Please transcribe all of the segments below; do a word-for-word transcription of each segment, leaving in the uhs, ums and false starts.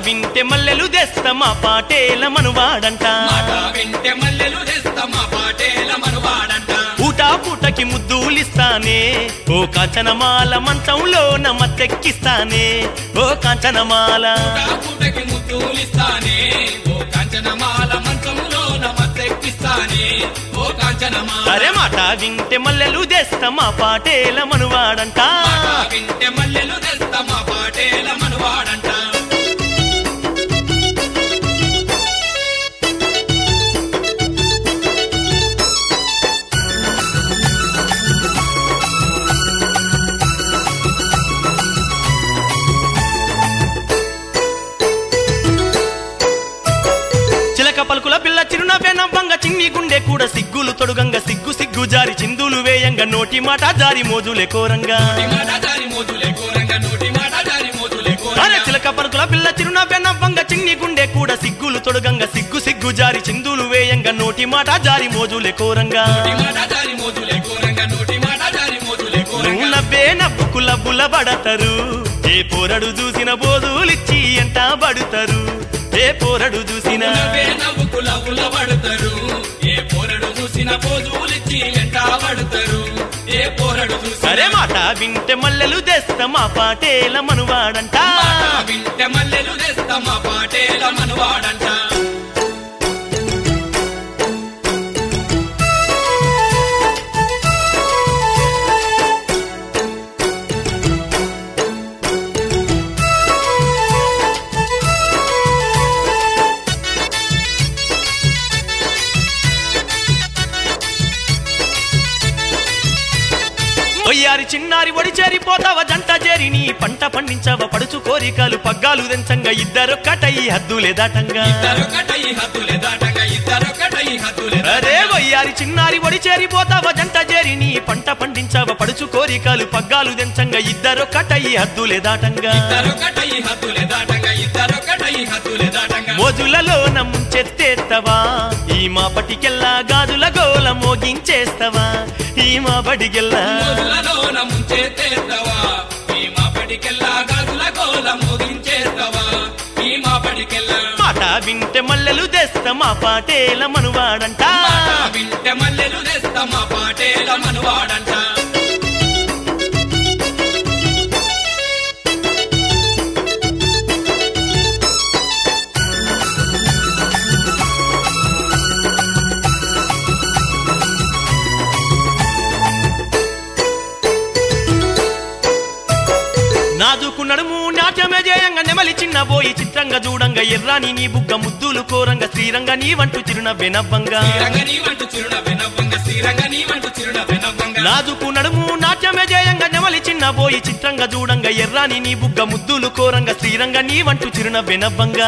వింటే మల్లెలు తెస్తమా పాటేల మనువాడంట మాట వింటే మల్లెలు తెస్తమా పాటేల మనువాడంట పూటా పూటకి ముద్దులిస్తానే ఓ కాంచనమాల మంచంలో నమ్మతెక్కిస్తానే ఓ కాంచనమాల పూటకి ముద్దులిస్తానే ఓ కాంచనమాల మంచంలో నమ్మతెక్కిస్తానే ఓ కాంచనమాల అరే మాట వింటే మల్లెలు తెస్తమా పాటేల మనువాడంట మాట వింటే మల్లెలు తెస్తమా పాటేల మనువాడంట పలుకుల పిల్ల చిరునవ్వే నవ్వంగా చిన్ని గుండె కూడా సిగ్గులు తొడుగంగ సిగ్గు సిగ్గు జారి చిందులు వేయంగా నోటి మాట జారి మోజులే కోరంగా అరే చిలక పలుకుల పిల్ల చిరునవ్వే నవ్వంగా చిన్ని గుండె కూడా సిగ్గులు తొడుగంగ సిగ్గు సిగ్గు జారి చిందులు వేయంగా నోటి మాట జారి మోజులే కోరంగా నువ్వు నవ్వే నవ్వుకు లబ్బుల పడతారు ఏ పోరడు చూసిన బోధులిచ్చి ఎంట పడుతారు ఏ పోరడు చూసిన పడతారు ఏ పోరడు చూసిన పోజులిచ్చి ఎంట పడతారు ఏ పోరడు అరే మాట వింటే మల్లెలు తెస్తమా పాటేల మనువాడంట వింటే మల్లెలు తెస్తమా పాటేల మనువాడంట ఒయ్యారి చిన్నారి ఒడి చేరిపోతావ జంట చేరి నీ పంట పండించవ పడుచు కోరికలు పగ్గాలు దెంచంగా ఇద్దరొక్కటయి హద్దులే దాటంగా అరే ఒయ్యారి చిన్నారి ఒడి చేరిపోతావ జంట చేరి నీ పంట పండించవ పడుచు కోరికలు పగ్గాలు దెంచంగా ఇద్దరొక్కటయి హద్దులే దాటంగా మోజులలో నమ్ముంచెత్తేత్తవా ఈ మా పటికెల్లా గాజుల గోల మోగించేస్తవా ఈ మా బడికెల్లా మాట వింటే మల్లెలు తెస్తమా పాటేల మనువాడంట వింటే మల్లెలు తెస్తమా పాటేల మనువాడంట నాజుకు నడుము నాట్యమే జయంగా నెమలి చిన్నబోయి చిత్రంగా చూడంగా ఎర్రాని నీ బుగ్గ ముద్దులు కోరంగా శ్రీరంగ నీ వంటు చిరునవ్వే నవ్వంగా నాజుకు నడుము నాట్యమే జయంగా నెమలి చిన్నబోయి చిత్రంగా చూడంగా ఎర్రాని నీ బుగ్గ ముద్దులు కోరంగా శ్రీరంగ నీ వంటు చిరునవ్వే నవ్వంగా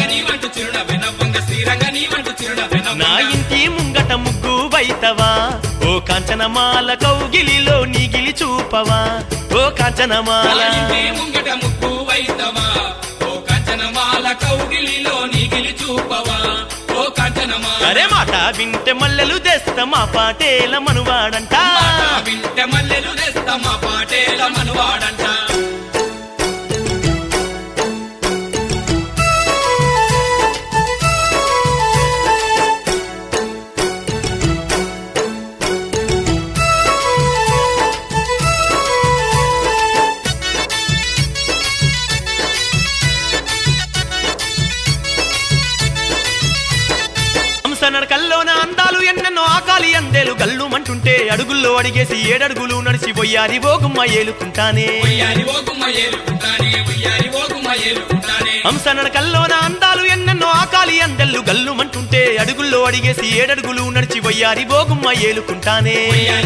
నా ఇంటి ముంగట ముగ్గు వైతవా ఓ కాంచనమాల కౌగిలిలో నీగిలి చూపవా ఓ కాంచనమాల ముంగట ముగ్గు వైతవా ఓ కాంచనమాల కౌగిలిలో నీగిలి చూపవా ఓ కాంచనమాల అరే మాట వింటే మల్లెలు తెస్తమా పాటేల మనువాడంట వింటే మల్లెలు తెస్తమా పాటేల మనువాడంట నడకల్లోన అందాలు ఎన్నెన్నో ఆకాలి అందేలు గల్లు మంటుంటే అడుగుల్లో అడిగేసి ఏడడుగులు నడిచి పోయారి ఓగుమ్మ ఏలుకుంటానే హంస నడకల్లోన అందాలు ఎన్నెన్నో ఆకాలి అందెల్లు గల్లు మంటుంటే అడుగుల్లో అడిగేసి ఏడడుగులు నడిచి పోయారి ఓగుమ్మ ఏలుకుంటానే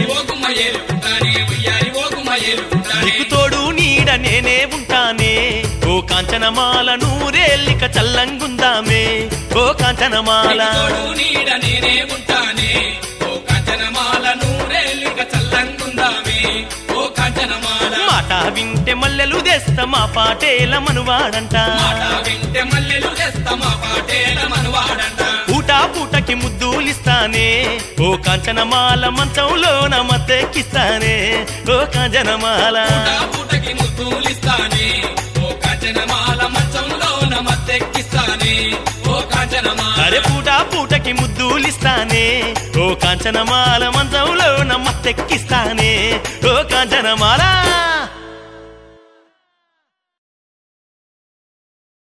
నీకు తోడు నీడ నేనే ఉంటానే ఓ కాంచనమాల నూరేల్లిక చల్లంగుందామే ఓ కాంచనమాల నీడ నేనే ఉంటానే ఓ కాంచనమాల నూరేల్లిక చల్లంగుందామే ఓ కాంచనమాల మాట వింటే మల్లెలు తెస్తమా పాటేల మనువాడంట వింటే మల్లెలు తెస్తమా పాటేల మనువాడంట పూటా పూటకి ముద్దులిస్తానే ఓ కాంచనమాల మంచంలో నమ్మతెక్కిస్తానే ఓ కాంచనమాల పూటకి ముద్దులిస్తానే ఓ కాంచనమాల మంచంలో నమ్మతెక్కి ఇస్తానే ఓ కాంచనమాల అరే పూట పూటకి ముద్దులిస్తానే ఓ కాంచనమాల మంచంలో నమ్మ తెక్కిస్తానే ఓ కాంచనమాల